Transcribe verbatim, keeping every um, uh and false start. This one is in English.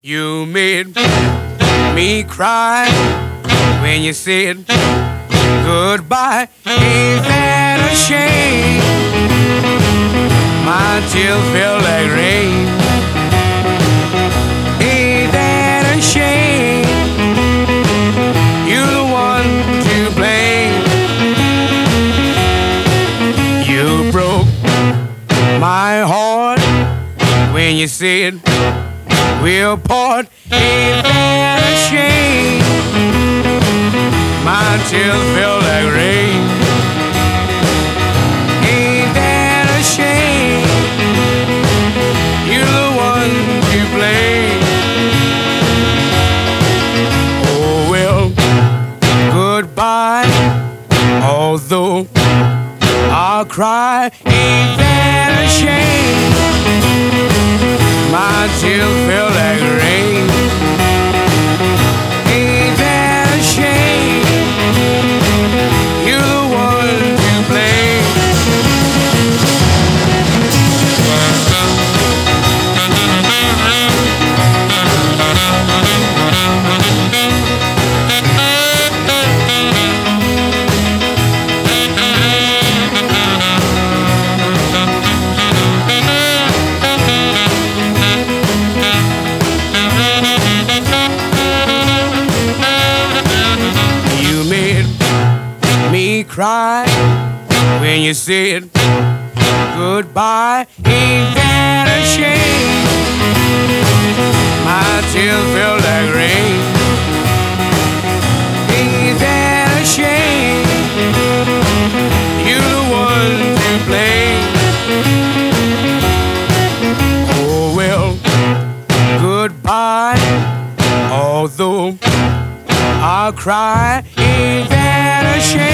You made me cry when you said goodbye. Ain't that a shame? My tears feel like rain. Ain't that a shame? You're the one to blame. You broke my heart when you said we'll part. Ain't that a shame? My tears feel like rain. Ain't that a shame? You're the one to blame. Oh well, goodbye. Although I'll cry, ain't that a shame? My tears feel like rain. Ain't that a shame? You're the one to blame. Cry when you said goodbye. Ain't that a shame? My tears feel like rain. Ain't that a shame? You're the one to blame. Oh well, goodbye. Although I'll cry, ain't that a shame?